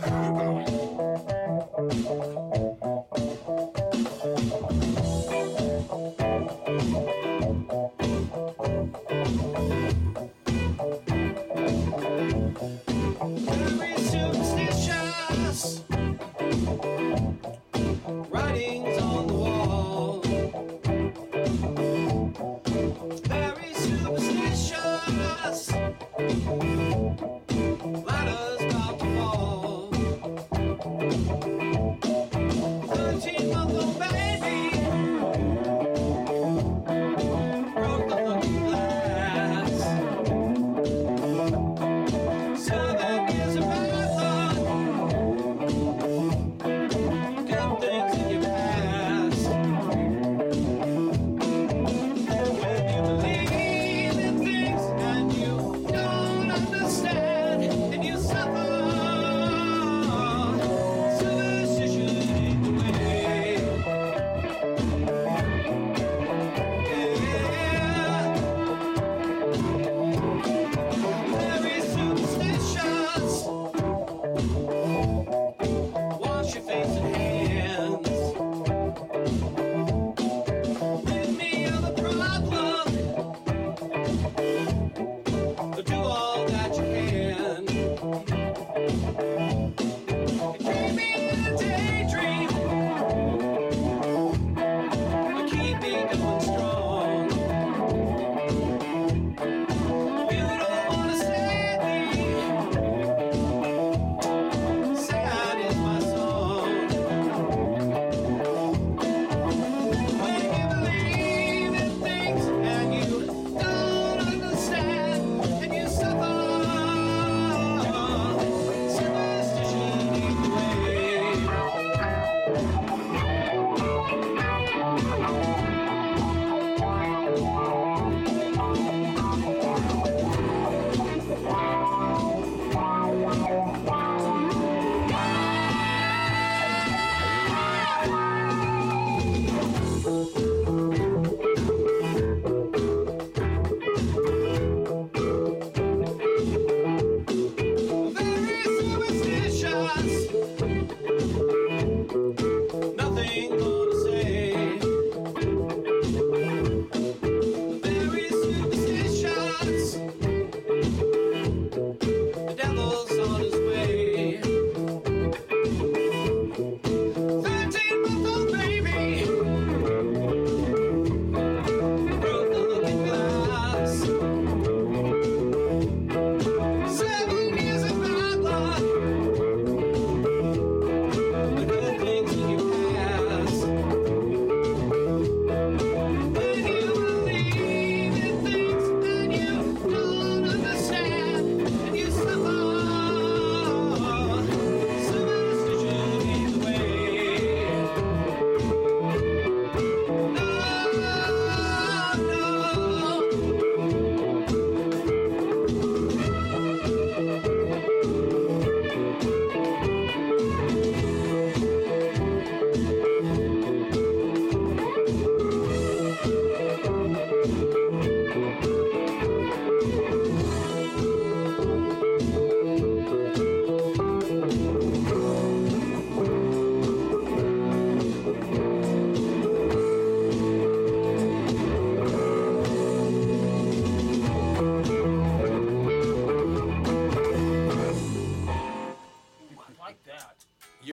Very superstitious writings on the wall. Very superstitious ladders about to fall. 13-month-old baby broke the looking glass. 7 years of marathon, good things in your past. When you believe in things and you don't understand, and you suffer, superstition in the way. Yeah. Very superstitious. Wash your face and hands. Rid me of the problem. Do all that you can. Keep me in a daydream. Keep me going strong. You don't wanna save me. Sad is my song. When you believe in things and you don't understand, and you suffer, superstition either way. Very superstitious. Nothing